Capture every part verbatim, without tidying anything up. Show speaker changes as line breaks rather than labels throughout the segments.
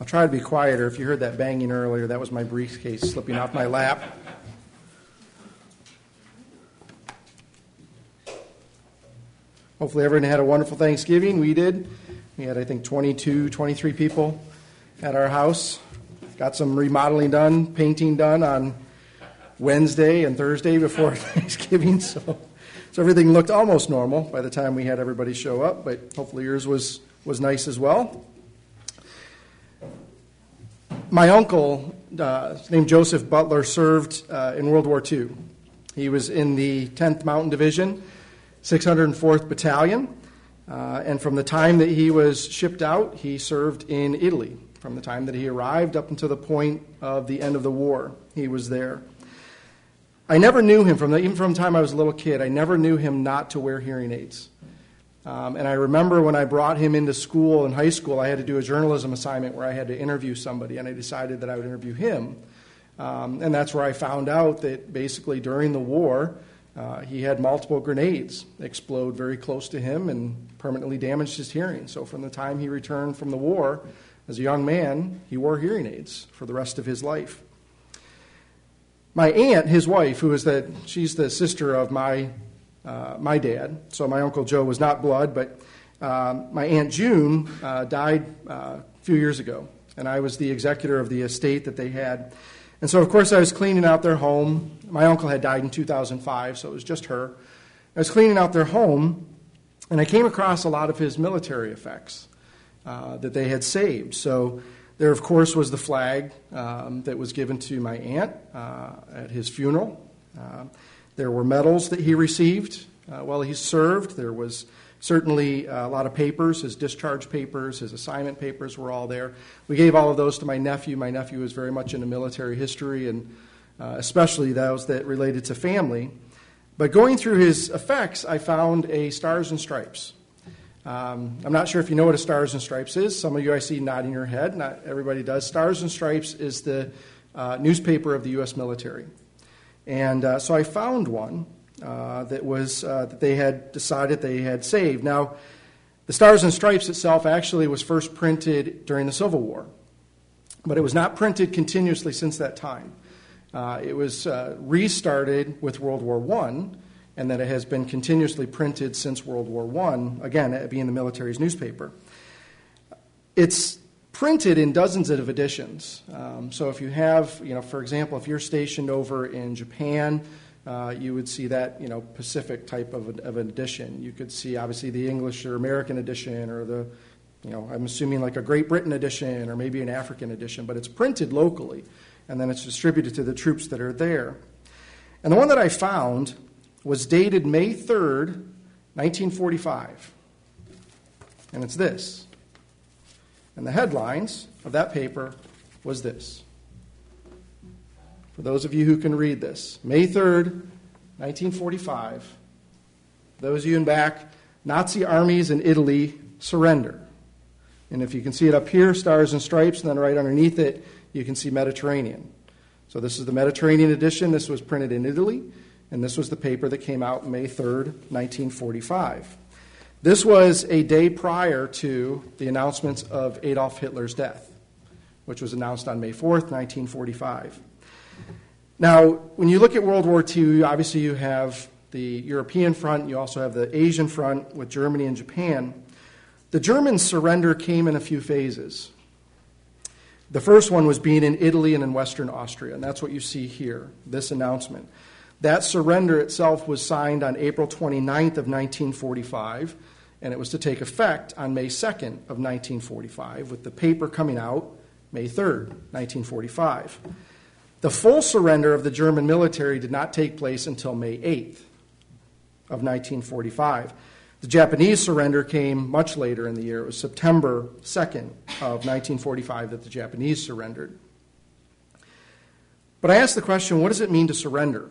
try to be quieter. If you heard that banging earlier, that was my briefcase slipping off my lap. Hopefully everyone had a wonderful Thanksgiving. We did. We had, I think, twenty-two, twenty-three people at our house. Got some remodeling done, painting done on Wednesday and Thursday before Thanksgiving. So, so everything looked almost normal by the time we had everybody show up, but hopefully yours was, was nice as well. My uncle, uh, named Joseph Butler, served uh, in World War Two. He was in the tenth Mountain Division, six hundred fourth Battalion, uh, and from the time that he was shipped out, he served in Italy. From the time that he arrived up until the point of the end of the war, he was there. I never knew him, from the, even from the time I was a little kid, I never knew him not to wear hearing aids. Um, and I remember when I brought him into school in high school, I had to do a journalism assignment where I had to interview somebody, and I decided that I would interview him. Um, and that's where I found out that basically during the war, uh, he had multiple grenades explode very close to him and permanently damaged his hearing. So from the time he returned from the war, as a young man, he wore hearing aids for the rest of his life. My aunt, his wife, who is the, she's the sister of my Uh, my dad, so my Uncle Joe was not blood, but um, my Aunt June uh, died uh, a few years ago, and I was the executor of the estate that they had. And so, of course, I was cleaning out their home. My uncle had died in two thousand five, so it was just her. I was cleaning out their home, and I came across a lot of his military effects uh, that they had saved. So there, of course, was the flag um, that was given to my aunt uh, at his funeral. Uh, There were medals that he received uh, while he served. There was certainly a lot of papers. His discharge papers, his assignment papers were all there. We gave all of those to my nephew. My nephew was very much into military history, and uh, especially those that related to family. But going through his effects, I found a Stars and Stripes. Um, I'm not sure if you know what a Stars and Stripes is. Some of you I see nodding your head. Not everybody does. Stars and Stripes is the uh, newspaper of the U S military. And uh, so I found one uh, that was uh, that they had decided they had saved. Now, the Stars and Stripes itself actually was first printed during the Civil War, but it was not printed continuously since that time. Uh, it was uh, restarted with World War One, and then it has been continuously printed since World War One, again, it being the military's newspaper. It's printed in dozens of editions. Um, so if you have, you know, for example, if you're stationed over in Japan, uh, you would see that, you know, Pacific type of, a, of an edition. You could see, obviously, the English or American edition, or the, you know, I'm assuming like a Great Britain edition, or maybe an African edition, but it's printed locally, and then it's distributed to the troops that are there. And the one that I found was dated May third, nineteen forty-five, and it's this. And the headlines of that paper was this. For those of you who can read this, May third, nineteen forty-five, those of you in back, Nazi armies in Italy surrender. And if you can see it up here, Stars and Stripes, and then right underneath it, you can see Mediterranean. So this is the Mediterranean edition. This was printed in Italy, and this was the paper that came out May third, nineteen forty-five. This was a day prior to the announcements of Adolf Hitler's death, which was announced on May fourth, nineteen forty-five. Now, when you look at World War Two, obviously you have the European front, you also have the Asian front with Germany and Japan. The German surrender came in a few phases. The first one was being in Italy and in Western Austria, and that's what you see here, this announcement. That surrender itself was signed on April twenty-ninth of nineteen forty-five, and it was to take effect on May second of nineteen forty-five, with the paper coming out May third, nineteen forty-five. The full surrender of the German military did not take place until May eighth of nineteen forty-five. The Japanese surrender came much later in the year. It was September second of nineteen forty-five that the Japanese surrendered. But I asked the question, what does it mean to surrender?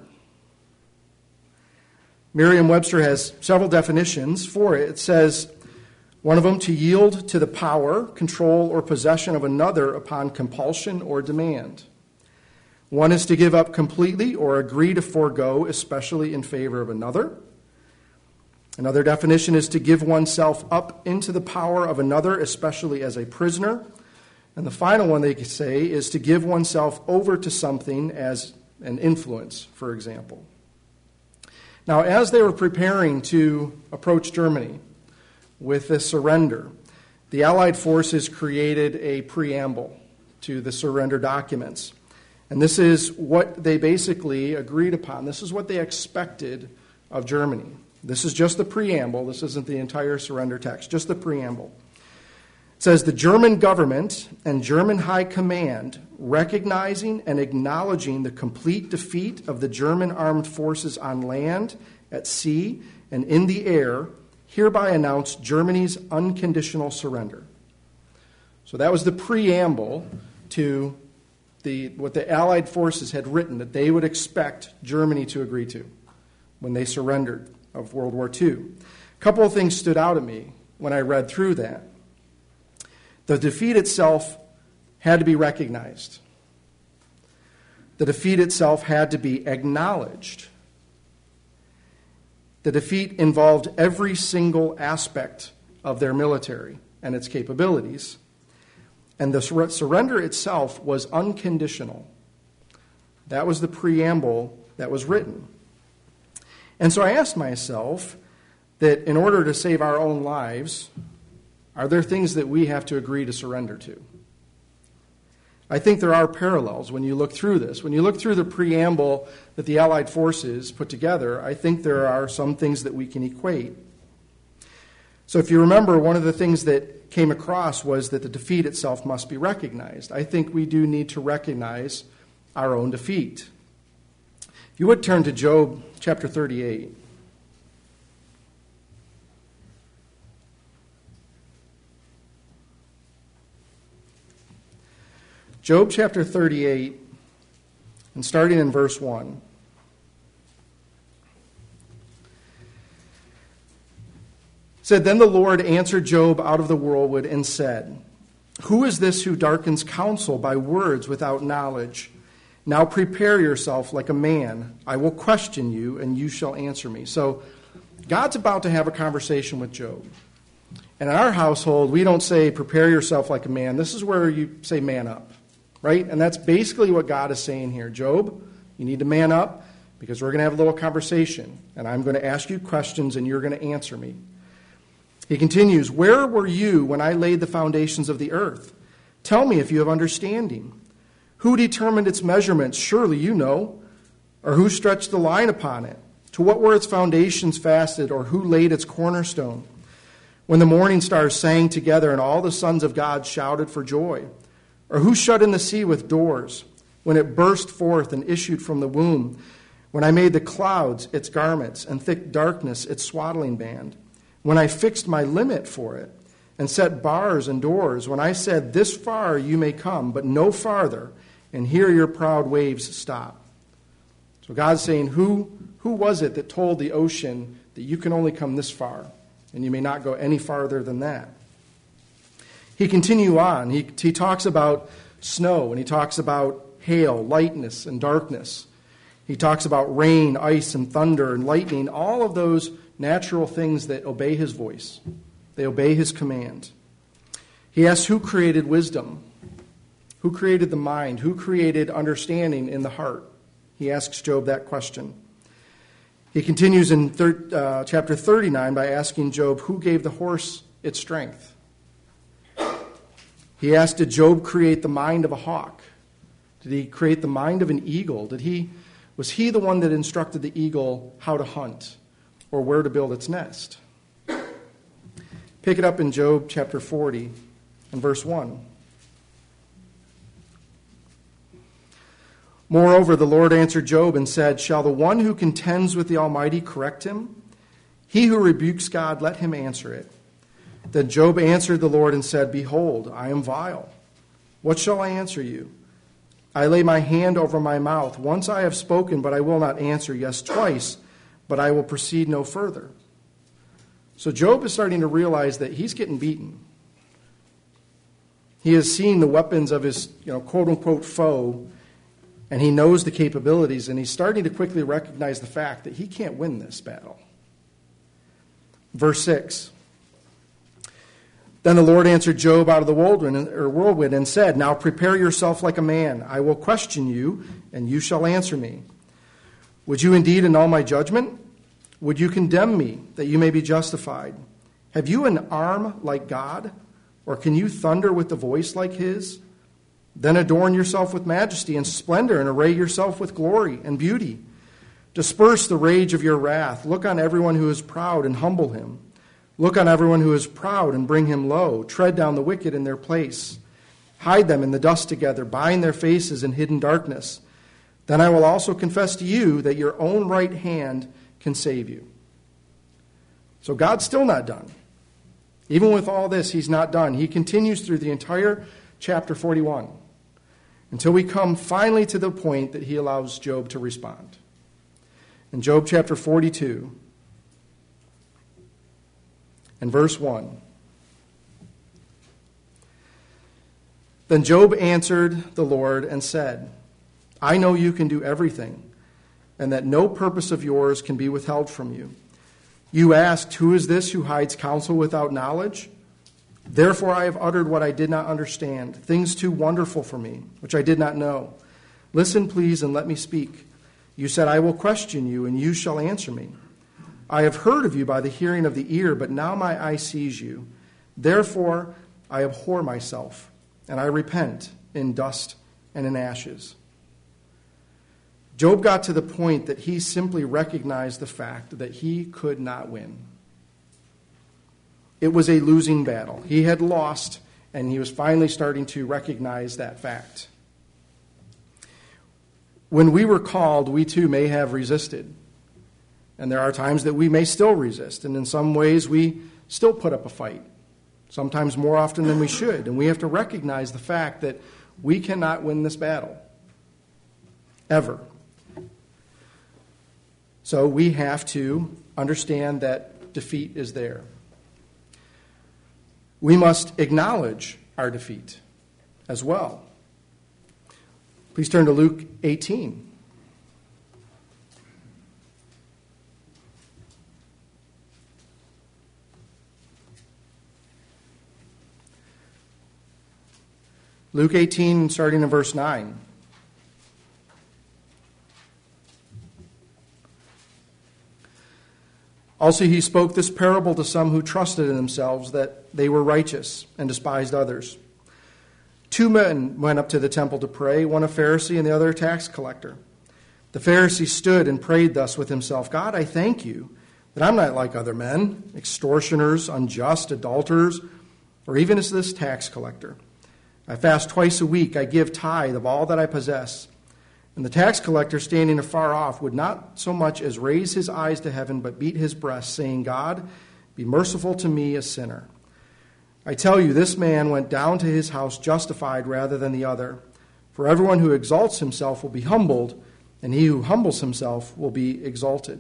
Merriam-Webster has several definitions for it. It says, one of them, to yield to the power, control, or possession of another upon compulsion or demand. One is to give up completely or agree to forego, especially in favor of another. Another definition is to give oneself up into the power of another, especially as a prisoner. And the final one they could say is to give oneself over to something as an influence, for example. Now, as they were preparing to approach Germany with this surrender, the Allied forces created a preamble to the surrender documents. And this is what they basically agreed upon. This is what they expected of Germany. This is just the preamble. This isn't the entire surrender text, just the preamble. It says, the German government and German high command, recognizing and acknowledging the complete defeat of the German armed forces on land, at sea, and in the air, hereby announce Germany's unconditional surrender. So that was the preamble to the what the Allied forces had written that they would expect Germany to agree to when they surrendered of World War Two. A couple of things stood out at me when I read through that. The defeat itself had to be recognized. The defeat itself had to be acknowledged. The defeat involved every single aspect of their military and its capabilities. And the sur- surrender itself was unconditional. That was the preamble that was written. And so I asked myself that in order to save our own lives, are there things that we have to agree to surrender to? I think there are parallels when you look through this. When you look through the preamble that the Allied forces put together, I think there are some things that we can equate. So if you remember, one of the things that came across was that the defeat itself must be recognized. I think we do need to recognize our own defeat. If you would turn to Job chapter thirty-eight. Job chapter thirty-eight, and starting in verse one. Said, then the Lord answered Job out of the whirlwind and said, who is this who darkens counsel by words without knowledge? Now prepare yourself like a man. I will question you, and you shall answer me. So God's about to have a conversation with Job. And in our household, we don't say prepare yourself like a man. This is where you say man up, right? And that's basically what God is saying here. Job, you need to man up because we're going to have a little conversation. And I'm going to ask you questions, and you're going to answer me. He continues, where were you when I laid the foundations of the earth? Tell me if you have understanding. Who determined its measurements? Surely you know. Or who stretched the line upon it? To what were its foundations fastened, or who laid its cornerstone? When the morning stars sang together and all the sons of God shouted for joy? Or who shut in the sea with doors? When it burst forth and issued from the womb? When I made the clouds its garments and thick darkness its swaddling band? When I fixed my limit for it and set bars and doors, when I said, this far you may come, but no farther, and here your proud waves stop. So God's saying, who, who was it that told the ocean that you can only come this far, and you may not go any farther than that? He continues on. He, he talks about snow, and he talks about hail, lightness, and darkness. He talks about rain, ice, and thunder, and lightning, all of those natural things that obey his voice. They obey his command. He asks, who created wisdom? Who created the mind? Who created understanding in the heart? He asks Job that question. He continues in thir- uh, chapter thirty-nine by asking Job, who gave the horse its strength? He asked, did Job create the mind of a hawk? Did he create the mind of an eagle? Did he, was he the one that instructed the eagle how to hunt or where to build its nest? Pick it up in Job chapter forty and verse one. Moreover, the Lord answered Job and said, shall the one who contends with the Almighty correct him? He who rebukes God, let him answer it. Then Job answered the Lord and said, behold, I am vile. What shall I answer you? I lay my hand over my mouth. Once I have spoken, but I will not answer. Yes, twice, but I will proceed no further. So Job is starting to realize that he's getting beaten. He has seen the weapons of his, you know, quote-unquote foe, and he knows the capabilities, and he's starting to quickly recognize the fact that he can't win this battle. Verse six. Then the Lord answered Job out of the whirlwind, or whirlwind and said, "Now prepare yourself like a man. I will question you, and you shall answer me. Would you indeed annul my judgment? Would you condemn me, that you may be justified? Have you an arm like God? Or can you thunder with the voice like his? Then adorn yourself with majesty and splendor, and array yourself with glory and beauty. Disperse the rage of your wrath. Look on everyone who is proud and humble him. Look on everyone who is proud and bring him low. Tread down the wicked in their place. Hide them in the dust together. Bind their faces in hidden darkness. Then I will also confess to you that your own right hand can save you." So God's still not done. Even with all this, he's not done. He continues through the entire chapter forty-one until we come finally to the point that he allows Job to respond. In Job chapter forty-two, and verse one. Then Job answered the Lord and said, "I know you can do everything, and that no purpose of yours can be withheld from you. You asked, 'Who is this who hides counsel without knowledge?' Therefore I have uttered what I did not understand, things too wonderful for me, which I did not know. Listen, please, and let me speak. You said, 'I will question you, and you shall answer me.' I have heard of you by the hearing of the ear, but now my eye sees you. Therefore I abhor myself, and I repent in dust and in ashes." Job got to the point that he simply recognized the fact that he could not win. It was a losing battle. He had lost, and he was finally starting to recognize that fact. When we were called, we too may have resisted. And there are times that we may still resist. And in some ways, we still put up a fight. Sometimes more often than we should. And we have to recognize the fact that we cannot win this battle. Ever. So we have to understand that defeat is there. We must acknowledge our defeat as well. Please turn to Luke eighteen. Luke eighteen, starting in verse nine. Also he spoke this parable to some who trusted in themselves that they were righteous and despised others. Two men went up to the temple to pray, one a Pharisee and the other a tax collector. The Pharisee stood and prayed thus with himself, "God, I thank you that I'm not like other men, extortioners, unjust, adulterers, or even as this tax collector. I fast twice a week. I give tithe of all that I possess." And the tax collector, standing afar off, would not so much as raise his eyes to heaven, but beat his breast, saying, "God, be merciful to me, a sinner." I tell you, this man went down to his house justified rather than the other. For everyone who exalts himself will be humbled, and he who humbles himself will be exalted.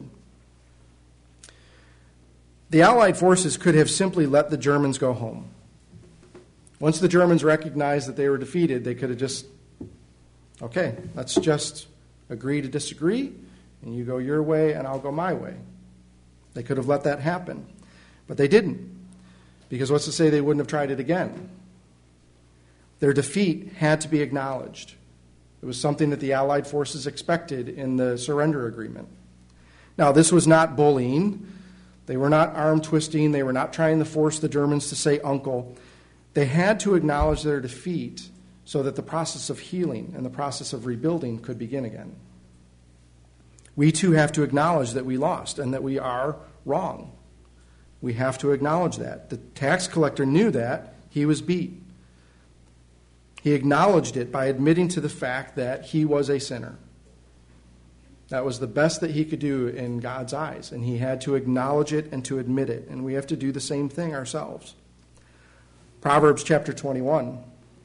The Allied forces could have simply let the Germans go home. Once the Germans recognized that they were defeated, they could have just, okay, let's just agree to disagree, and you go your way and I'll go my way. They could have let that happen, but they didn't, because what's to say they wouldn't have tried it again? Their defeat had to be acknowledged. It was something that the Allied forces expected in the surrender agreement. Now, this was not bullying. They were not arm twisting. They were not trying to force the Germans to say uncle. They had to acknowledge their defeat so that the process of healing and the process of rebuilding could begin again. We too have to acknowledge that we lost and that we are wrong. We have to acknowledge that. The tax collector knew that. He was beat. He acknowledged it by admitting to the fact that he was a sinner. That was the best that he could do in God's eyes, and he had to acknowledge it and to admit it, and we have to do the same thing ourselves. Proverbs chapter twenty-one.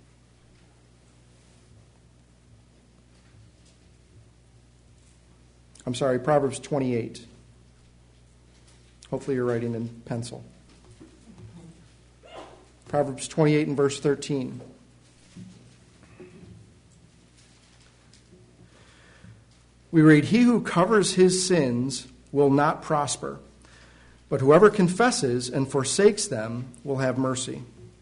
I'm sorry, Proverbs twenty-eight. Hopefully you're writing in pencil. Proverbs twenty-eight and verse thirteen. We read, "He who covers his sins will not prosper, but whoever confesses and forsakes them will have mercy."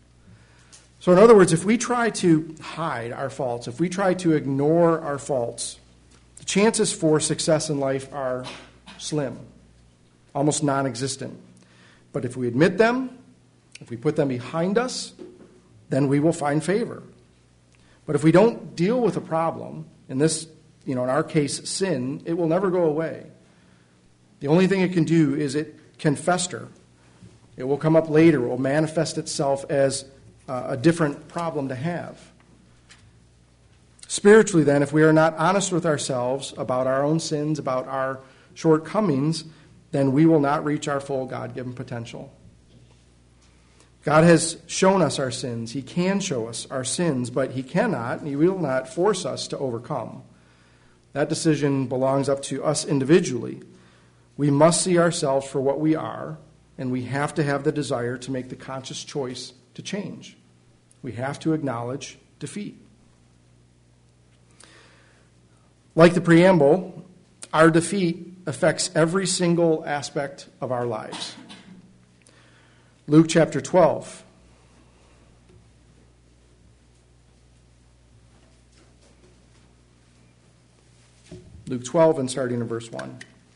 So in other words, if we try to hide our faults, if we try to ignore our faults, the chances for success in life are slim, almost non-existent. But if we admit them, if we put them behind us, then we will find favor. But if we don't deal with a problem, in this, you know, in our case, sin, it will never go away. The only thing it can do is it can fester. It will come up later. It will manifest itself as uh, a different problem to have. Spiritually, then, if we are not honest with ourselves about our own sins, about our shortcomings, then we will not reach our full God-given potential. God has shown us our sins. He can show us our sins, but He cannot and He will not force us to overcome. That decision belongs up to us individually. We must see ourselves for what we are, and we have to have the desire to make the conscious choice to change. We have to acknowledge defeat. Like the preamble, our defeat affects every single aspect of our lives. Luke chapter twelve. Luke twelve and starting in verse one.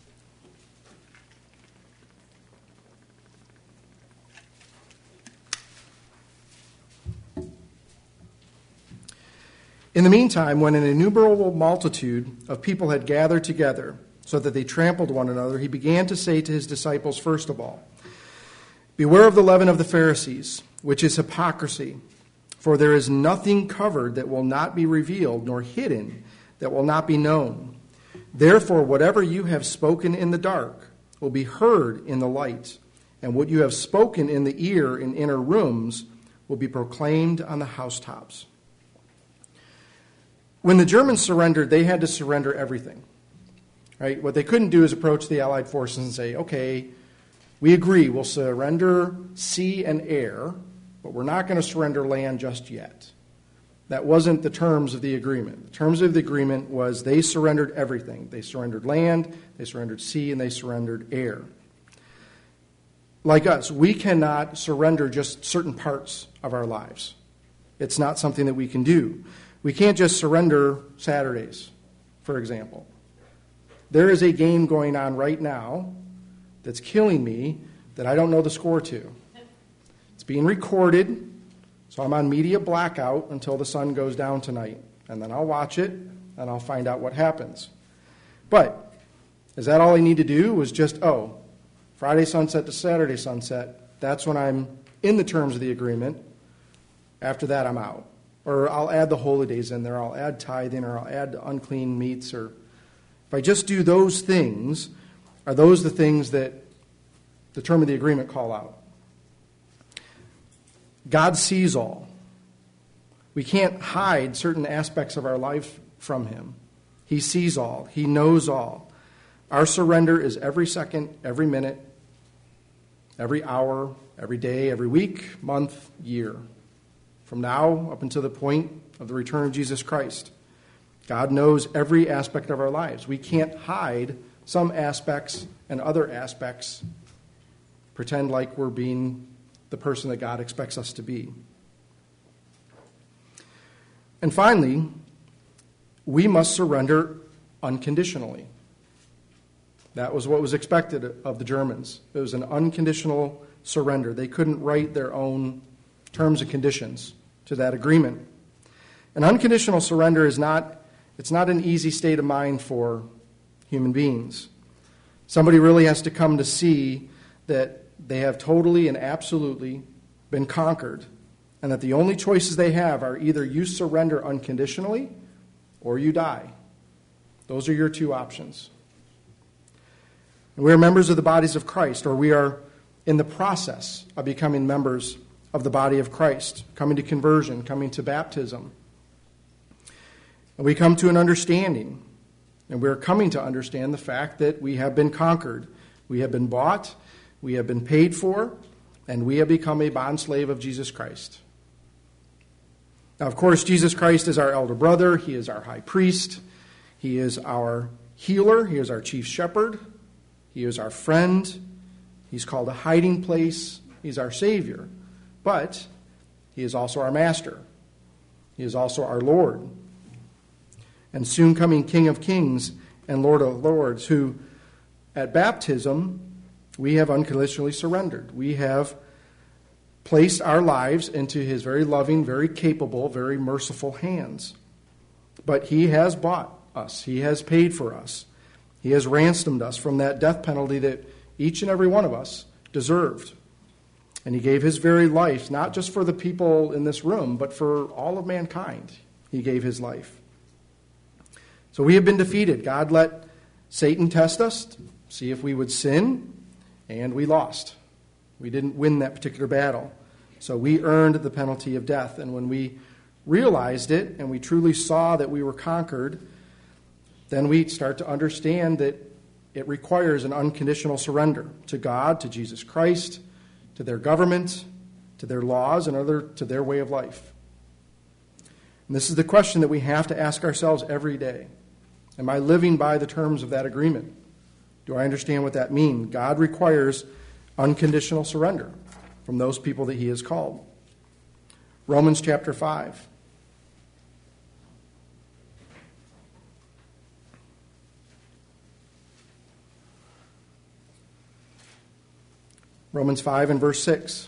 In the meantime, when an innumerable multitude of people had gathered together so that they trampled one another, he began to say to his disciples, first of all, beware of the leaven of the Pharisees, which is hypocrisy. For there is nothing covered that will not be revealed, nor hidden that will not be known. Therefore, whatever you have spoken in the dark will be heard in the light, and what you have spoken in the ear in inner rooms will be proclaimed on the housetops. When the Germans surrendered, they had to surrender everything. Right? What they couldn't do is approach the Allied forces and say, okay, we agree, we'll surrender sea and air, but we're not going to surrender land just yet. That wasn't the terms of the agreement. The terms of the agreement was they surrendered everything. They surrendered land, they surrendered sea, and they surrendered air. Like us, we cannot surrender just certain parts of our lives. It's not something that we can do. We can't just surrender Saturdays, for example. There is a game going on right now that's killing me that I don't know the score to. It's being recorded, so I'm on media blackout until the sun goes down tonight. And then I'll watch it, and I'll find out what happens. But is that all I need to do was just, oh, Friday sunset to Saturday sunset, that's when I'm in the terms of the agreement. After that, I'm out. Or I'll add the holy days in there, I'll add tithing, or I'll add unclean meats. Or if I just do those things, are those the things that the term of the agreement call out? God sees all. We can't hide certain aspects of our life from Him. He sees all. He knows all. Our surrender is every second, every minute, every hour, every day, every week, month, year. From now up until the point of the return of Jesus Christ. God knows every aspect of our lives. We can't hide some aspects and other aspects, pretend like we're being the person that God expects us to be. And finally, we must surrender unconditionally. That was what was expected of the Germans. It was an unconditional surrender. They couldn't write their own terms and conditions to that agreement. An unconditional surrender is not, it's not an easy state of mind for human beings. Somebody really has to come to see that they have totally and absolutely been conquered, and that the only choices they have are either you surrender unconditionally or you die. Those are your two options. And we are members of the bodies of Christ, or we are in the process of becoming members of the body of Christ, coming to conversion, coming to baptism. And we come to an understanding, and we're coming to understand the fact that we have been conquered. We have been bought, we have been paid for, and we have become a bondslave of Jesus Christ. Now, of course, Jesus Christ is our elder brother. He is our high priest. He is our healer. He is our chief shepherd. He is our friend. He's called a hiding place. He's our Savior. But He is also our Master. He is also our Lord. And soon coming King of Kings and Lord of Lords, who at baptism we have unconditionally surrendered. We have placed our lives into his very loving, very capable, very merciful hands. But he has bought us. He has paid for us. He has ransomed us from that death penalty that each and every one of us deserved. And he gave his very life, not just for the people in this room, but for all of mankind. He gave his life. So we have been defeated. God let Satan test us, see if we would sin, and we lost. We didn't win that particular battle. So we earned the penalty of death. And when we realized it and we truly saw that we were conquered, then we start to understand that it requires an unconditional surrender to God, to Jesus Christ, to their government, to their laws, and other to their way of life. And this is the question that we have to ask ourselves every day. Am I living by the terms of that agreement? Do I understand what that means? God requires unconditional surrender from those people that he has called. Romans chapter five. Romans five and verse six.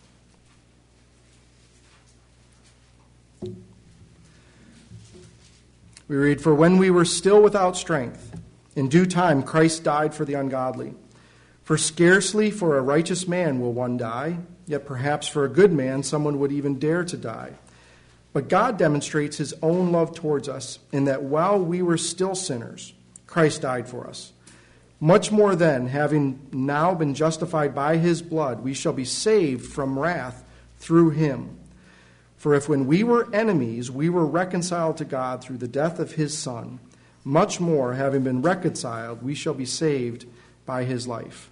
We read, "For when we were still without strength, in due time Christ died for the ungodly. For scarcely for a righteous man will one die, yet perhaps for a good man someone would even dare to die. But God demonstrates his own love towards us in that while we were still sinners, Christ died for us. Much more then, having now been justified by his blood, we shall be saved from wrath through him. For if when we were enemies, we were reconciled to God through the death of his Son, much more, having been reconciled, we shall be saved by his life."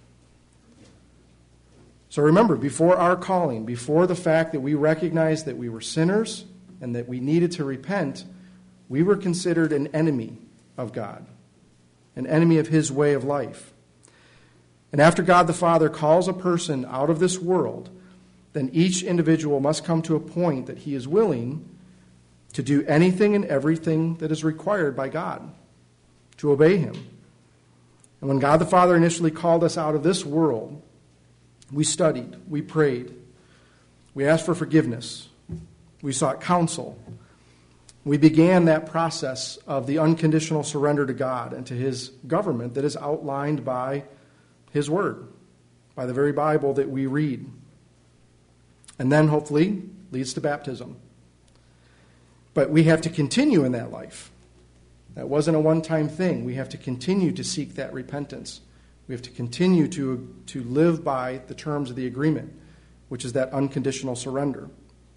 So remember, before our calling, before the fact that we recognized that we were sinners and that we needed to repent, we were considered an enemy of God, an enemy of his way of life. And after God the Father calls a person out of this world, then each individual must come to a point that he is willing to do anything and everything that is required by God, to obey him. And when God the Father initially called us out of this world, we studied, we prayed, we asked for forgiveness, we sought counsel. We began that process of the unconditional surrender to God and to his government that is outlined by his word, by the very Bible that we read. And then, hopefully, leads to baptism. But we have to continue in that life. That wasn't a one-time thing. We have to continue to seek that repentance. We have to continue to, to live by the terms of the agreement, which is that unconditional surrender.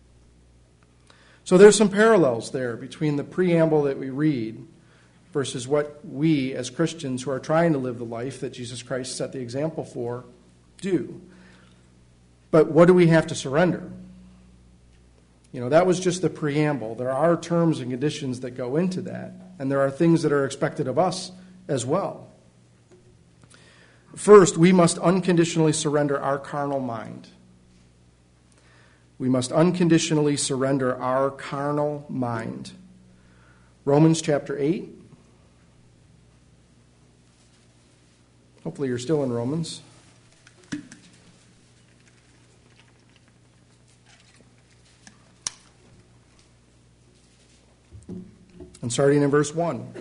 So there's some parallels there between the preamble that we read versus what we, as Christians who are trying to live the life that Jesus Christ set the example for, do. But what do we have to surrender? You know, that was just the preamble. There are terms and conditions that go into that, and there are things that are expected of us as well. First, we must unconditionally surrender our carnal mind. We must unconditionally surrender our carnal mind. Romans chapter eight. Hopefully you're still in Romans. And starting in verse one.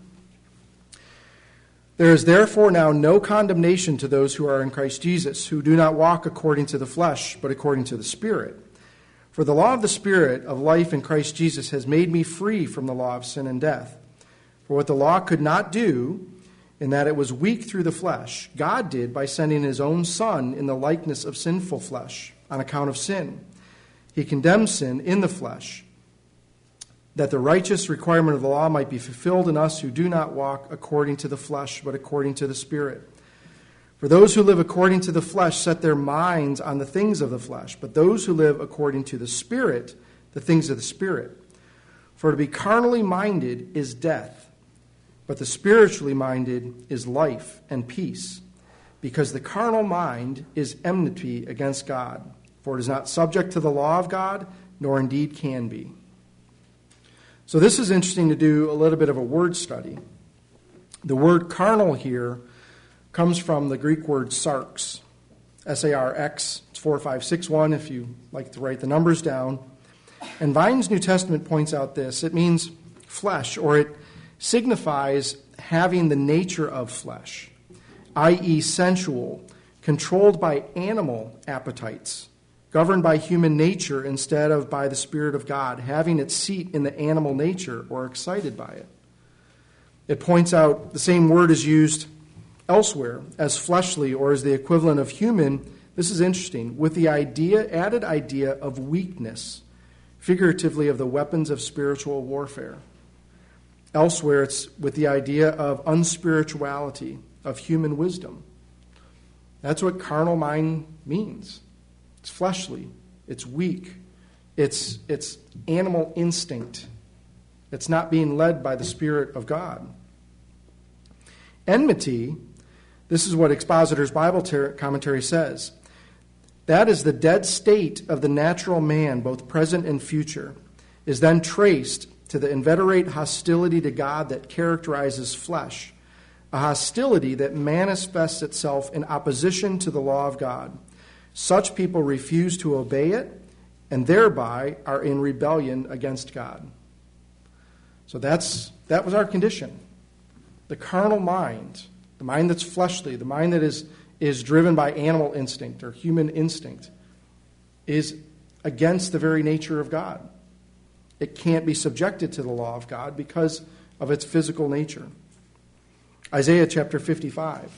"There is therefore now no condemnation to those who are in Christ Jesus, who do not walk according to the flesh, but according to the Spirit. For the law of the Spirit of life in Christ Jesus has made me free from the law of sin and death. For what the law could not do, in that it was weak through the flesh, God did by sending his own Son in the likeness of sinful flesh, on account of sin. He condemned sin in the flesh, that the righteous requirement of the law might be fulfilled in us who do not walk according to the flesh, but according to the Spirit. For those who live according to the flesh set their minds on the things of the flesh, but those who live according to the Spirit, the things of the Spirit. For to be carnally minded is death, but the spiritually minded is life and peace, because the carnal mind is enmity against God. for it is not subject to the law of God, nor indeed can be. So this is interesting to do a little bit of a word study. The word carnal here comes from the Greek word sarx, S A R X. It's four five six one if you like to write the numbers down. And Vine's New Testament points out this. It means flesh, or it signifies having the nature of flesh, that is sensual, controlled by animal appetites, governed by human nature instead of by the Spirit of God, having its seat in the animal nature or excited by it. It points out the same word is used elsewhere as fleshly or as the equivalent of human. This is interesting, with the idea, added idea of weakness, figuratively of the weapons of spiritual warfare. Elsewhere, it's with the idea of unspirituality, of human wisdom. That's what carnal mind means. It's fleshly. It's weak. It's, it's animal instinct. It's not being led by the Spirit of God. Enmity, this is what Expositor's Bible ter- commentary says. That is the dead state of the natural man, both present and future, is then traced to the inveterate hostility to God that characterizes flesh, a hostility that manifests itself in opposition to the law of God. Such people refuse to obey it, and thereby are in rebellion against God. So that's that was our condition. The carnal mind, the mind that's fleshly, the mind that is, is driven by animal instinct or human instinct, is against the very nature of God. It can't be subjected to the law of God because of its physical nature. Isaiah chapter fifty-five.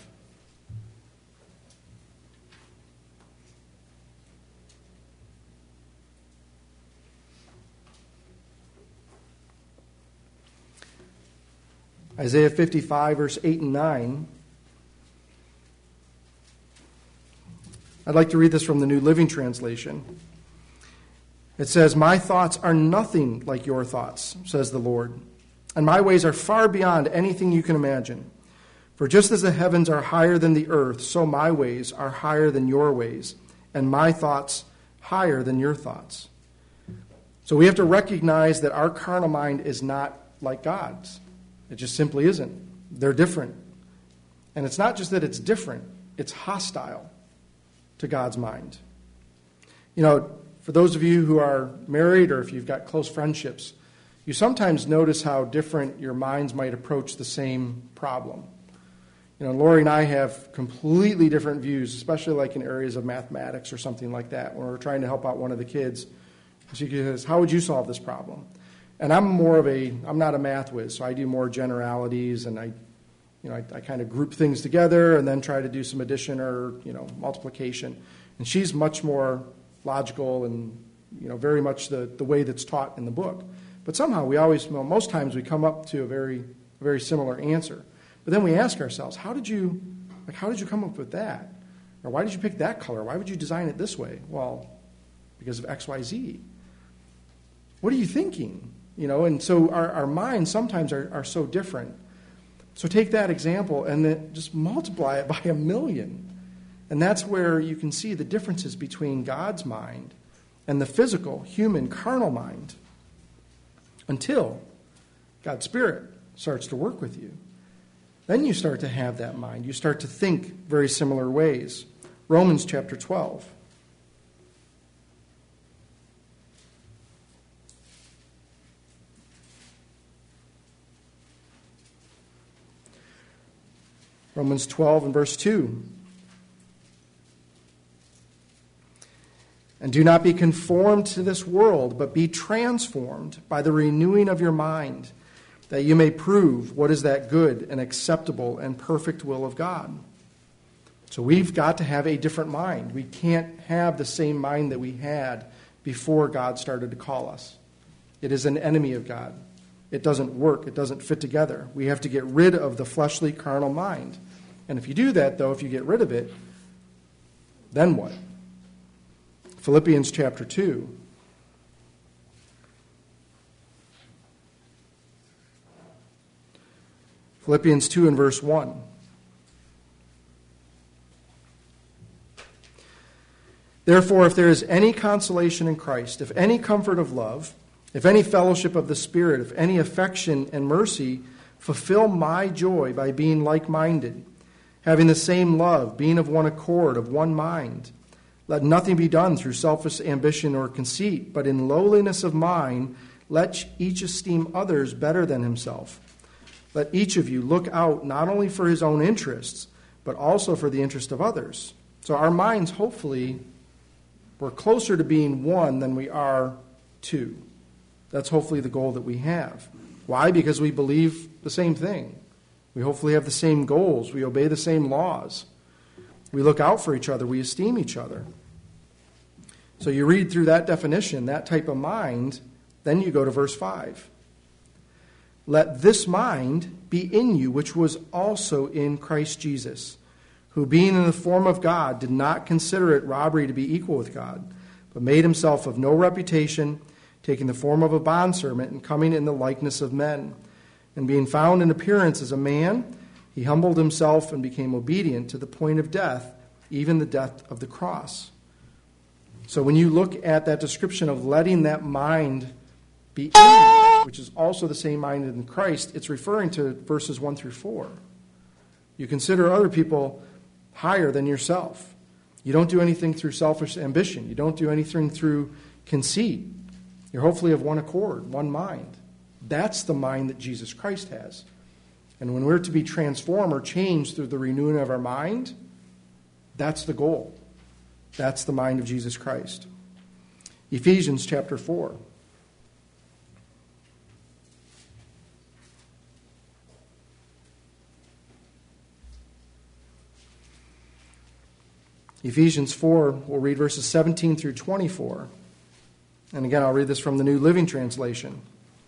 Isaiah fifty-five, verse eight and nine. I'd like to read this from the New Living Translation. It says, "My thoughts are nothing like your thoughts, says the Lord, and my ways are far beyond anything you can imagine. For just as the heavens are higher than the earth, so my ways are higher than your ways, and my thoughts higher than your thoughts." So we have to recognize that our carnal mind is not like God's. It just simply isn't. They're different. And it's not just that it's different, it's hostile to God's mind. You know, for those of you who are married or if you've got close friendships, you sometimes notice how different your minds might approach the same problem. You know, Lori and I have completely different views, especially like in areas of mathematics or something like that, when we're trying to help out one of the kids. She says, "How would you solve this problem?" And I'm more of a, I'm not a math whiz, so I do more generalities, and I, you know, I, I kind of group things together and then try to do some addition or, you know, multiplication. And she's much more logical and, you know, very much the, the way that's taught in the book. But somehow we always, well, most times we come up to a very, a very similar answer. But then we ask ourselves, how did you, like, how did you come up with that? Or why did you pick that color? Why would you design it this way? Well, because of X, Y, Z. What are you thinking? You know, and so our, our minds sometimes are, are so different. So take that example and then just multiply it by a million. And that's where you can see the differences between God's mind and the physical, human, carnal mind until God's Spirit starts to work with you. Then you start to have that mind. You start to think very similar ways. Romans chapter twelve. Romans twelve and verse two. "And do not be conformed to this world, but be transformed by the renewing of your mind, that you may prove what is that good and acceptable and perfect will of God." So we've got to have a different mind. We can't have the same mind that we had before God started to call us. It is an enemy of God. It doesn't work. It doesn't fit together. We have to get rid of the fleshly, carnal mind. And if you do that, though, if you get rid of it, then what? Philippians chapter two. Philippians two and verse one. Therefore, if there is any consolation in Christ, if any comfort of love, if any fellowship of the Spirit, if any affection and mercy, fulfill my joy by being like-minded, having the same love, being of one accord, of one mind. Let nothing be done through selfish ambition or conceit, but in lowliness of mind, let each esteem others better than himself. Let each of you look out not only for his own interests, but also for the interest of others. So our minds, hopefully, we're closer to being one than we are two. That's hopefully the goal that we have. Why? Because we believe the same thing. We hopefully have the same goals. We obey the same laws. We look out for each other. We esteem each other. So you read through that definition, that type of mind, then you go to verse five. Let this mind be in you, which was also in Christ Jesus, who being in the form of God did not consider it robbery to be equal with God, but made himself of no reputation, taking the form of a bondservant and coming in the likeness of men. And being found in appearance as a man, he humbled himself and became obedient to the point of death, even the death of the cross. So when you look at that description of letting that mind be in you, which is also the same mind in Christ, it's referring to verses one through four. You consider other people higher than yourself. You don't do anything through selfish ambition. You don't do anything through conceit. You're hopefully of one accord, one mind. That's the mind that Jesus Christ has. And when we're to be transformed or changed through the renewing of our mind, that's the goal. That's the mind of Jesus Christ. Ephesians chapter four. Ephesians four, we'll read verses seventeen through twenty-four. And again, I'll read this from the New Living Translation.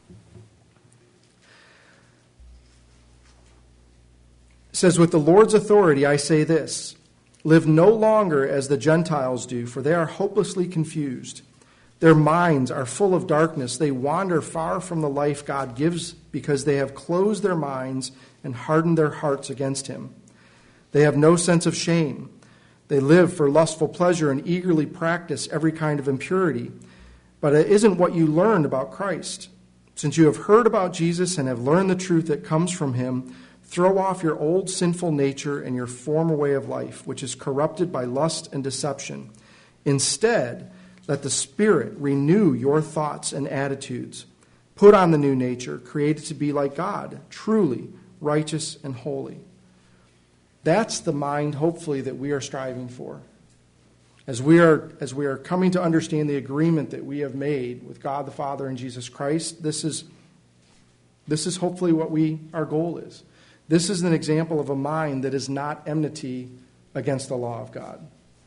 It says, with the Lord's authority I say this, live no longer as the Gentiles do, for they are hopelessly confused. Their minds are full of darkness. They wander far from the life God gives because they have closed their minds and hardened their hearts against him. They have no sense of shame. They live for lustful pleasure and eagerly practice every kind of impurity. But it isn't what you learned about Christ. Since you have heard about Jesus and have learned the truth that comes from him, throw off your old sinful nature and your former way of life, which is corrupted by lust and deception. Instead, let the Spirit renew your thoughts and attitudes. Put on the new nature, created to be like God, truly righteous and holy. That's the mind, hopefully, that we are striving for. As we are, as we are coming to understand the agreement that we have made with God the Father and Jesus Christ, this is, this is hopefully what we our goal is. This is an example of a mind that is not enmity against the law of God.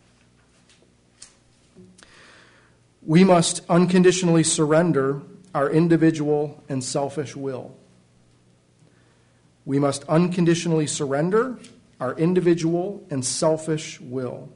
We must unconditionally surrender our individual and selfish will. We must unconditionally surrender our individual and selfish will.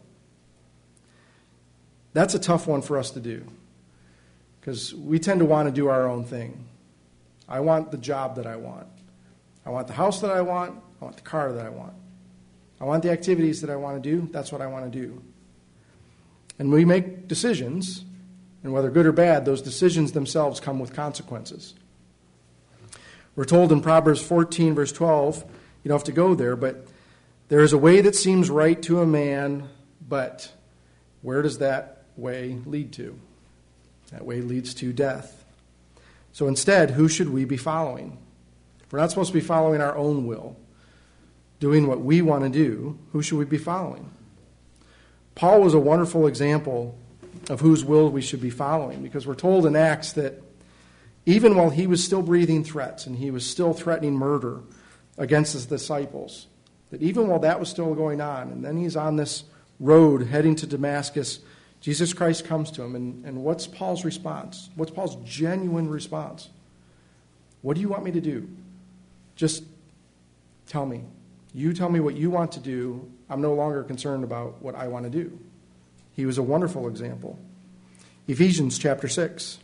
That's a tough one for us to do because we tend to want to do our own thing. I want the job that I want. I want the house that I want. I want the car that I want. I want the activities that I want to do. That's what I want to do. And we make decisions, and whether good or bad, those decisions themselves come with consequences. We're told in Proverbs fourteen, verse twelve, you don't have to go there, but there is a way that seems right to a man, but where does that way lead to? That way leads to death. So instead, who should we be following? We're not supposed to be following our own will, doing what we want to do. Who should we be following? Paul was a wonderful example of whose will we should be following, because we're told in Acts that even while he was still breathing threats and he was still threatening murder against his disciples, that even while that was still going on, and then he's on this road heading to Damascus, Jesus Christ comes to him, and, and what's Paul's response? What's Paul's genuine response? What do you want me to do? Just tell me. You tell me what you want to do. I'm no longer concerned about what I want to do. He was a wonderful example. Ephesians chapter six.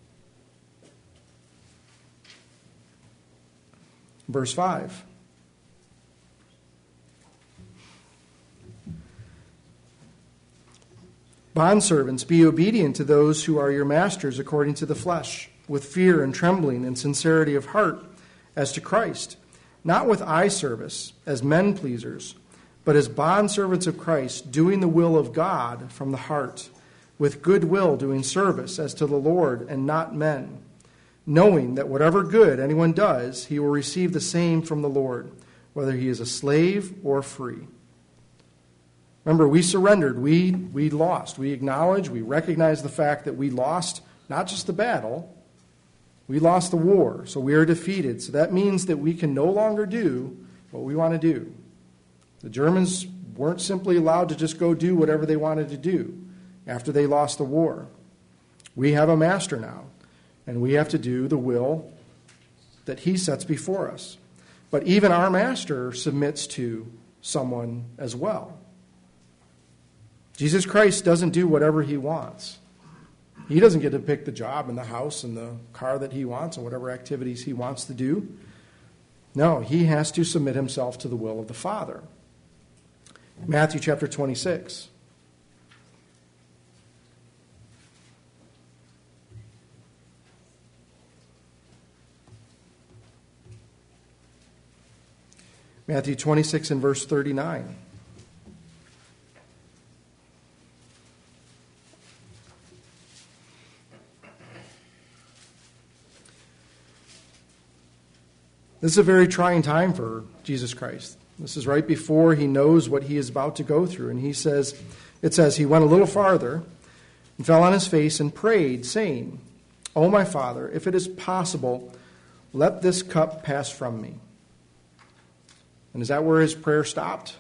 Verse five. Bondservants, be obedient to those who are your masters according to the flesh, with fear and trembling and sincerity of heart, as to Christ, not with eye service, as men pleasers, but as bondservants of Christ, doing the will of God from the heart, with good will doing service as to the Lord and not men, knowing that whatever good anyone does, he will receive the same from the Lord, whether he is a slave or free. Remember, we surrendered, we, we lost. We acknowledge, we recognize the fact that we lost not just the battle, we lost the war, so we are defeated. So that means that we can no longer do what we want to do. The Germans weren't simply allowed to just go do whatever they wanted to do after they lost the war. We have a master now, and we have to do the will that he sets before us. But even our master submits to someone as well. Jesus Christ doesn't do whatever he wants. He doesn't get to pick the job and the house and the car that he wants and whatever activities he wants to do. No, he has to submit himself to the will of the Father. Matthew chapter twenty-six. Matthew twenty-six and verse thirty-nine. This is a very trying time for Jesus Christ. This is right before he knows what he is about to go through. And he says, it says, he went a little farther and fell on his face and prayed, saying, "O my Father, if it is possible, let this cup pass from me." And is that where his prayer stopped?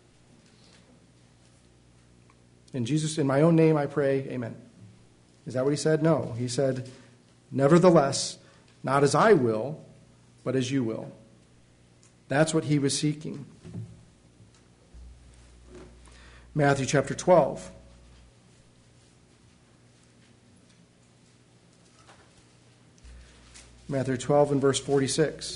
In Jesus, in my own name I pray, amen. Is that what he said? No. He said, "Nevertheless, not as I will, but as you will." That's what he was seeking. Matthew chapter twelve. Matthew twelve and verse forty-six.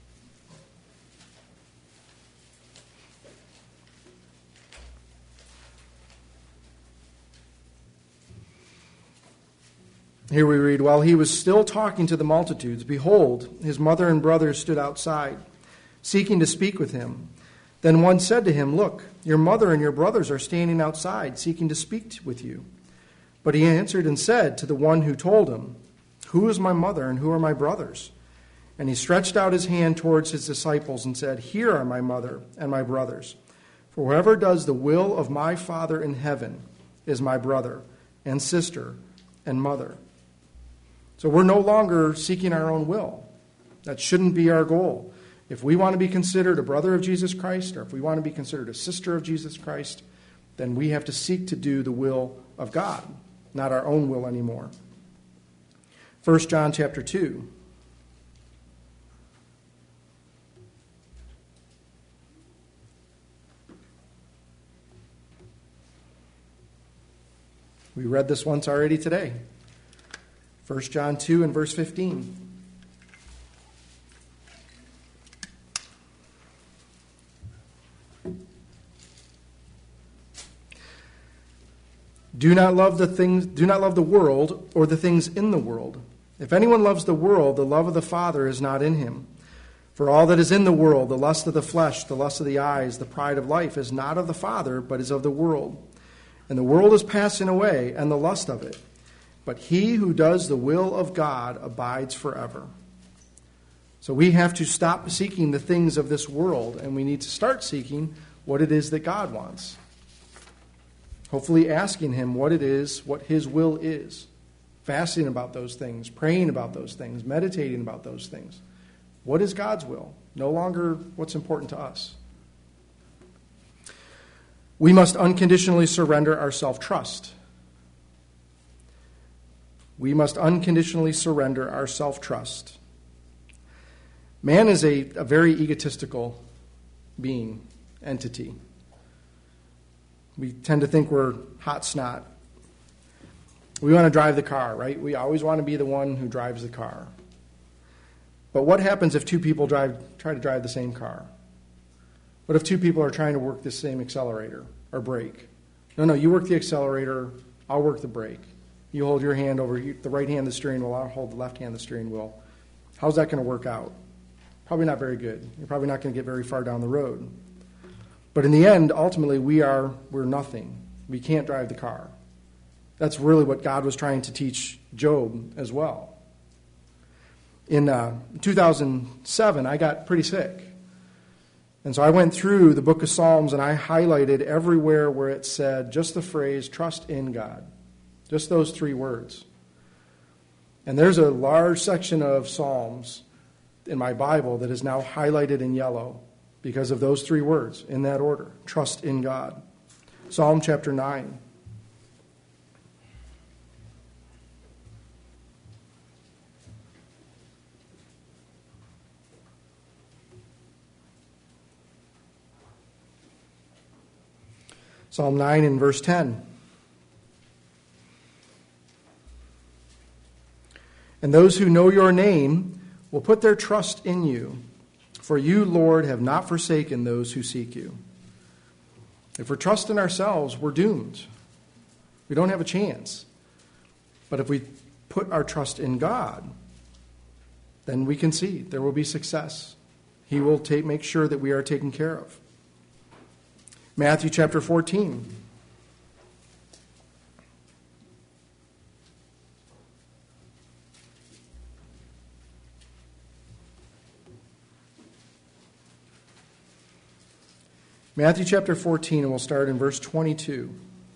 Here we read, "While he was still talking to the multitudes, behold, his mother and brothers stood outside, seeking to speak with him. Then one said to him, 'Look, your mother and your brothers are standing outside, seeking to speak with you.' But he answered and said to the one who told him, 'Who is my mother and who are my brothers?' And he stretched out his hand towards his disciples and said, 'Here are my mother and my brothers. For whoever does the will of my Father in heaven is my brother and sister and mother.'" So we're no longer seeking our own will. That shouldn't be our goal. If we want to be considered a brother of Jesus Christ, or if we want to be considered a sister of Jesus Christ, then we have to seek to do the will of God, not our own will anymore. First John chapter two. We read this once already today. First John two and verse fifteen. Do not love the things, do not love the world or the things in the world. If anyone loves the world, the love of the Father is not in him. For all that is in the world, the lust of the flesh, the lust of the eyes, the pride of life, is not of the Father, but is of the world. And the world is passing away, and the lust of it. But he who does the will of God abides forever. So we have to stop seeking the things of this world, and we need to start seeking what it is that God wants. Hopefully asking him what it is, what his will is. Fasting about those things, praying about those things, meditating about those things. What is God's will? No longer what's important to us. We must unconditionally surrender our self-trust. We must unconditionally surrender our self-trust. Man is a, a very egotistical being, entity. We tend to think we're hot snot. We want to drive the car, right? We always want to be the one who drives the car. But what happens if two people drive, try to drive the same car? What if two people are trying to work the same accelerator or brake? No, no, you work the accelerator, I'll work the brake. You hold your hand over the right hand of the steering wheel, I'll hold the left hand of the steering wheel. How's that going to work out? Probably not very good. You're probably not going to get very far down the road. But in the end, ultimately, we are, we're nothing. We can't drive the car. That's really what God was trying to teach Job as well. In uh, two thousand seven, I got pretty sick. And so I went through the book of Psalms and I highlighted everywhere where it said just the phrase, trust in God. Just those three words. And there's a large section of Psalms in my Bible that is now highlighted in yellow because of those three words in that order. Trust in God. Psalm chapter nine. Psalm nine and verse ten. And those who know your name will put their trust in you, for you, Lord, have not forsaken those who seek you. If we're trusting ourselves, we're doomed. We don't have a chance. But if we put our trust in God, then we can see there will be success. He will take, make sure that we are taken care of. Matthew chapter fourteen. Matthew chapter fourteen, and we'll start in verse twenty-two.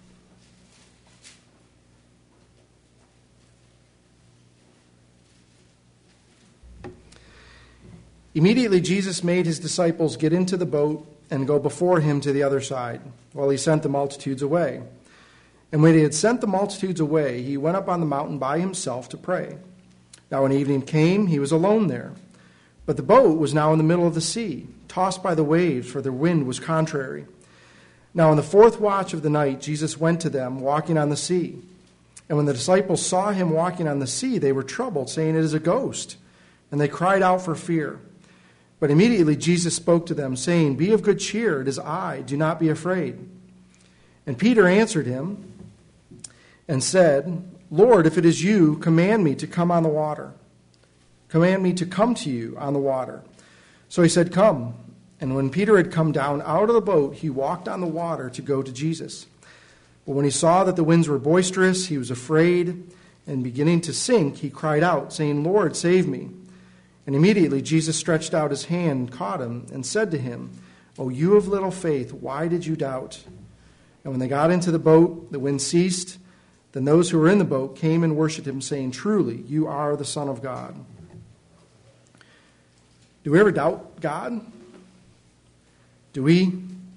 Immediately Jesus made his disciples get into the boat and go before him to the other side, while he sent the multitudes away. And when he had sent the multitudes away, he went up on the mountain by himself to pray. Now when evening came, he was alone there. But the boat was now in the middle of the sea, tossed by the waves, for the wind was contrary. Now in the fourth watch of the night, Jesus went to them, walking on the sea. And when the disciples saw him walking on the sea, they were troubled, saying, "It is a ghost." And they cried out for fear. But immediately Jesus spoke to them, saying, "Be of good cheer, it is I, do not be afraid." And Peter answered him and said, "Lord, if it is you, command me to come on the water. Command me to come to you on the water." So he said, "Come." And when Peter had come down out of the boat, he walked on the water to go to Jesus. But when he saw that the winds were boisterous, he was afraid, and beginning to sink, he cried out, saying, "Lord, save me." And immediately Jesus stretched out his hand and caught him and said to him, "O you of little faith, why did you doubt?" And when they got into the boat, the wind ceased. Then those who were in the boat came and worshipped him, saying, "Truly, you are the Son of God." Do we ever doubt God? Do we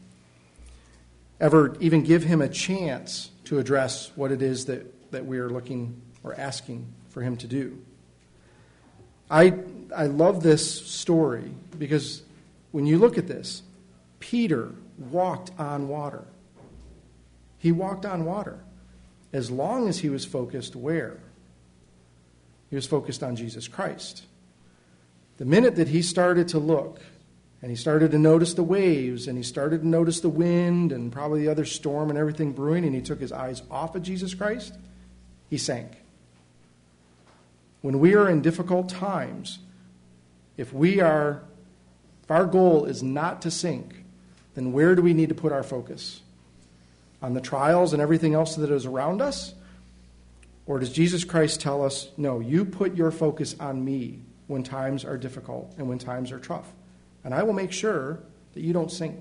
ever even give him a chance to address what it is that, that we are looking or asking for him to do? I I love this story because when you look at this, Peter walked on water. He walked on water as long as he was focused where? He was focused on Jesus Christ. The minute that he started to look and he started to notice the waves and he started to notice the wind and probably the other storm and everything brewing, and he took his eyes off of Jesus Christ, he sank. When we are in difficult times, if we are, if our goal is not to sink, then where do we need to put our focus? On the trials and everything else that is around us? Or does Jesus Christ tell us, no, you put your focus on me when times are difficult and when times are tough, and I will make sure that you don't sink.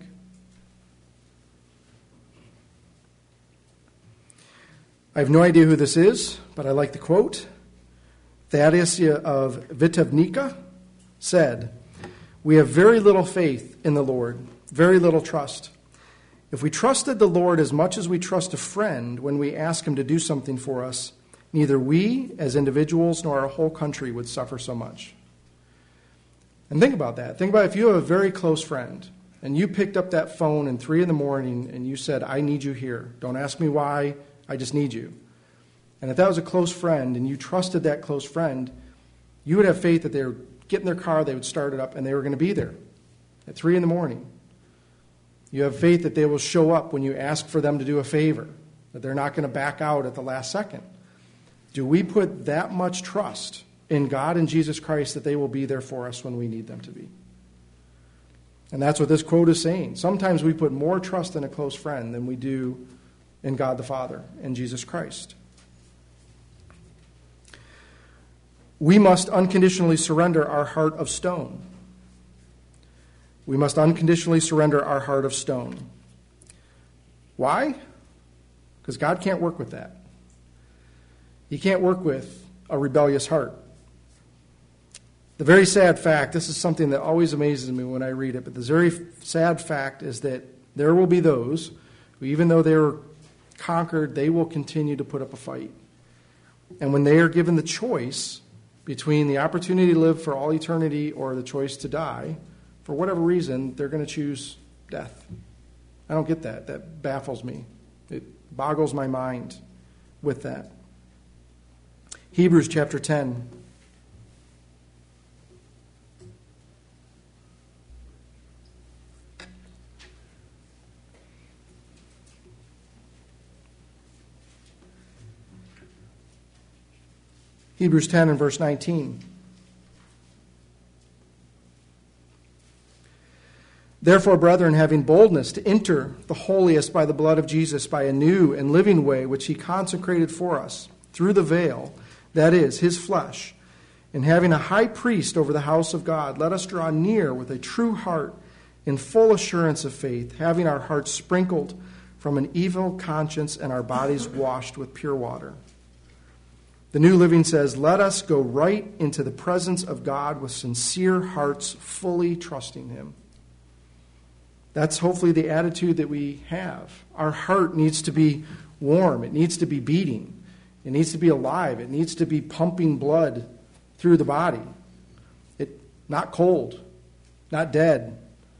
I have no idea who this is, but I like the quote. Thaddeus of Vitavnica said, "We have very little faith in the Lord, very little trust. If we trusted the Lord as much as we trust a friend when we ask him to do something for us, neither we as individuals nor our whole country would suffer so much." And think about that. Think about if you have a very close friend and you picked up that phone at three in the morning and you said, "I need you here. Don't ask me why. I just need you." And if that was a close friend and you trusted that close friend, you would have faith that they would get in their car, they would start it up, and they were going to be there at three in the morning. You have faith that they will show up when you ask for them to do a favor, that they're not going to back out at the last second. Do we put that much trust in God and Jesus Christ that they will be there for us when we need them to be? And that's what this quote is saying. Sometimes we put more trust in a close friend than we do in God the Father and Jesus Christ. We must unconditionally surrender our heart of stone. We must unconditionally surrender our heart of stone. Why? Because God can't work with that. He can't work with a rebellious heart. The very sad fact, this is something that always amazes me when I read it, but the very sad fact is that there will be those who, even though they're conquered, they will continue to put up a fight. And when they are given the choice between the opportunity to live for all eternity or the choice to die, for whatever reason, they're going to choose death. I don't get that. That baffles me. It boggles my mind with that. Hebrews chapter ten. Hebrews ten and verse nineteen. Therefore, brethren, having boldness to enter the holiest by the blood of Jesus, by a new and living way which he consecrated for us, through the veil, that is, his flesh, and having a high priest over the house of God, let us draw near with a true heart in full assurance of faith, having our hearts sprinkled from an evil conscience and our bodies washed with pure water. The New Living says, let us go right into the presence of God with sincere hearts, fully trusting him. That's hopefully the attitude that we have. Our heart needs to be warm. It needs to be beating. It needs to be alive. It needs to be pumping blood through the body. It not cold, not dead.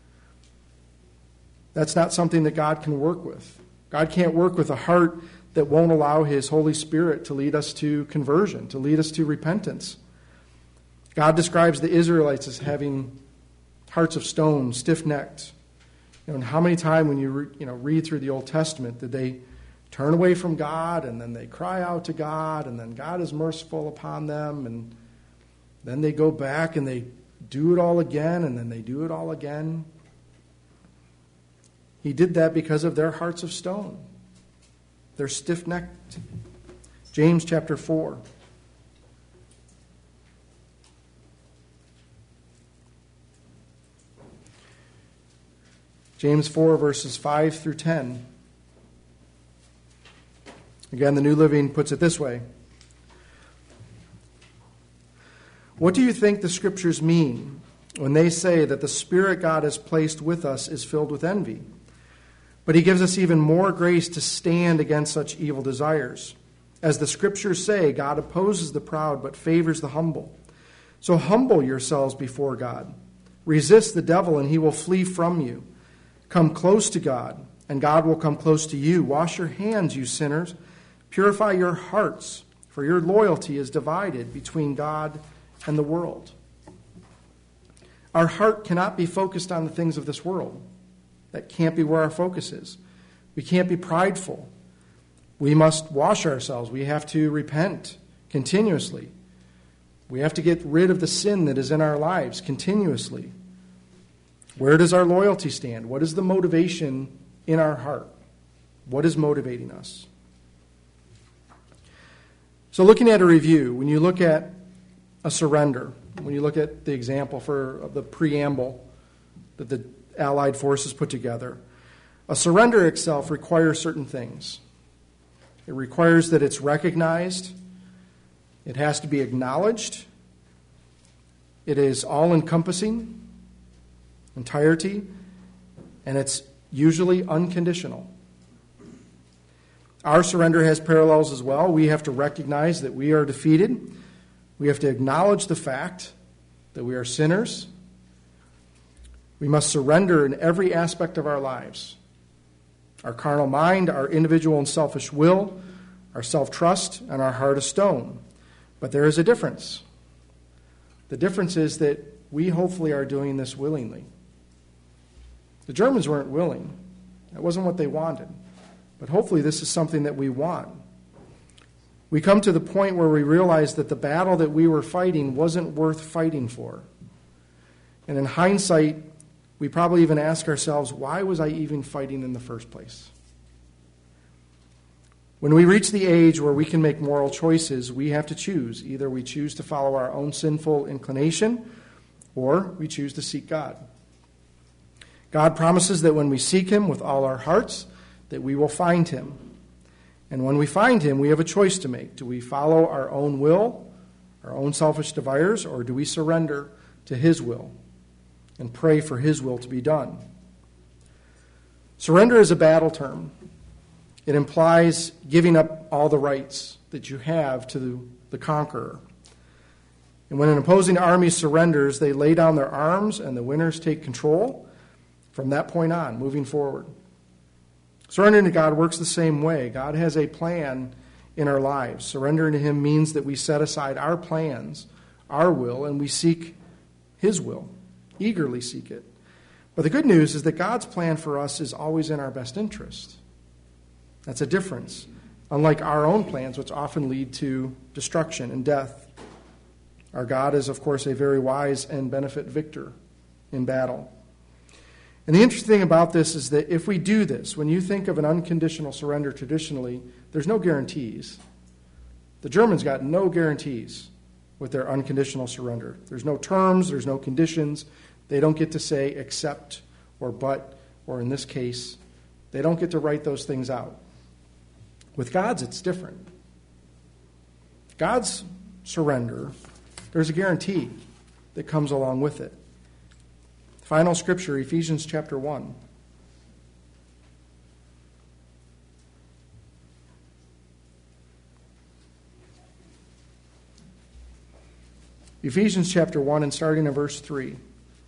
That's not something that God can work with. God can't work with a heart that won't allow his Holy Spirit to lead us to conversion, to lead us to repentance. God describes the Israelites as having hearts of stone, stiff-necked. You know, and how many times when you re, you know read through the Old Testament did they turn away from God and then they cry out to God and then God is merciful upon them and then they go back and they do it all again and then they do it all again. He did that because of their hearts of stone. They're stiff-necked. James chapter four. James four, verses five through ten. Again, the New Living puts it this way. What do you think the Scriptures mean when they say that the Spirit God has placed with us is filled with envy? But he gives us even more grace to stand against such evil desires. As the Scriptures say, God opposes the proud but favors the humble. So humble yourselves before God. Resist the devil and he will flee from you. Come close to God, and God will come close to you. Wash your hands, you sinners. Purify your hearts, for your loyalty is divided between God and the world. Our heart cannot be focused on the things of this world. That can't be where our focus is. We can't be prideful. We must wash ourselves. We have to repent continuously. We have to get rid of the sin that is in our lives continuously. Where does our loyalty stand? What is the motivation in our heart? What is motivating us? So looking at a review, when you look at a surrender, when you look at the example for the preamble that the Allied forces put together, a surrender itself requires certain things. It requires that it's recognized. It has to be acknowledged. It is all-encompassing, entirety, and it's usually unconditional. Our surrender has parallels as well. We have to recognize that we are defeated. We have to acknowledge the fact that we are sinners. We must surrender in every aspect of our lives. Our carnal mind, our individual and selfish will, our self-trust, and our heart of stone. But there is a difference. The difference is that we hopefully are doing this willingly. The Germans weren't willing. That wasn't what they wanted. But hopefully this is something that we want. We come to the point where we realize that the battle that we were fighting wasn't worth fighting for. And in hindsight, we probably even ask ourselves, why was I even fighting in the first place? When we reach the age where we can make moral choices, we have to choose. Either we choose to follow our own sinful inclination, or we choose to seek God. God promises that when we seek Him with all our hearts, that we will find Him. And when we find Him, we have a choice to make. Do we follow our own will, our own selfish desires, or do we surrender to His will and pray for His will to be done? Surrender is a battle term. It implies giving up all the rights that you have to the, the conqueror. And when an opposing army surrenders, they lay down their arms and the winners take control from that point on, moving forward. Surrendering to God works the same way. God has a plan in our lives. Surrendering to Him means that we set aside our plans, our will, and we seek His will, eagerly seek it. But the good news is that God's plan for us is always in our best interest. That's a difference, unlike our own plans, which often lead to destruction and death. Our God is, of course, a very wise and benefit victor in battle. And the interesting thing about this is that if we do this, when you think of an unconditional surrender traditionally, there's no guarantees. The Germans got no guarantees with their unconditional surrender. There's no terms, there's no conditions. They don't get to say except or but, or in this case, they don't get to write those things out. With God's, it's different. God's surrender, there's a guarantee that comes along with it. Final scripture, Ephesians chapter one. Ephesians chapter one, and starting in verse three.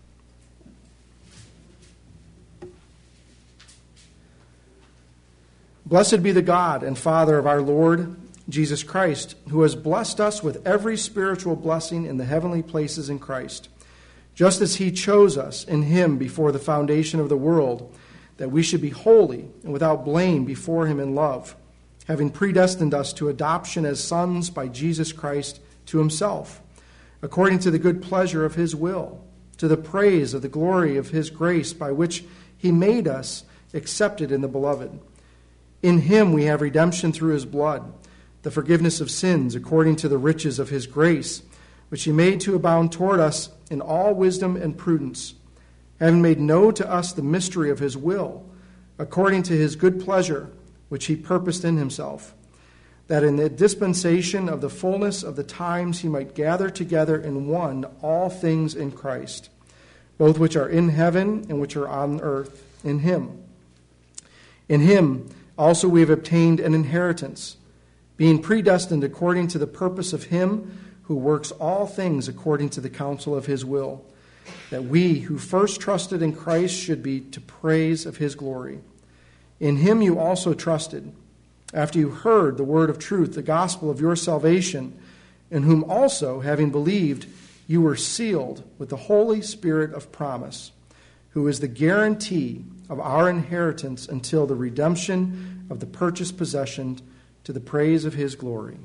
Blessed be the God and Father of our Lord Jesus Christ, who has blessed us with every spiritual blessing in the heavenly places in Christ, just as He chose us in Him before the foundation of the world, that we should be holy and without blame before Him in love, having predestined us to adoption as sons by Jesus Christ to Himself, according to the good pleasure of His will, to the praise of the glory of His grace, by which He made us accepted in the Beloved. In Him we have redemption through His blood, the forgiveness of sins according to the riches of His grace, which He made to abound toward us in all wisdom and prudence, having made known to us the mystery of His will, according to His good pleasure, which He purposed in Himself, that in the dispensation of the fullness of the times He might gather together in one all things in Christ, both which are in heaven and which are on earth, in Him. In Him also we have obtained an inheritance, being predestined according to the purpose of Him who works all things according to the counsel of His will, that we who first trusted in Christ should be to praise of His glory. In Him you also trusted, after you heard the word of truth, the gospel of your salvation, in whom also, having believed, you were sealed with the Holy Spirit of promise, who is the guarantee of our inheritance until the redemption of the purchased possession, to the praise of His glory.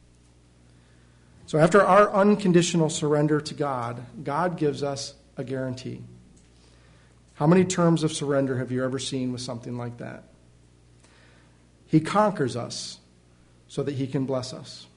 So after our unconditional surrender to God, God gives us a guarantee. How many terms of surrender have you ever seen with something like that? He conquers us so that He can bless us.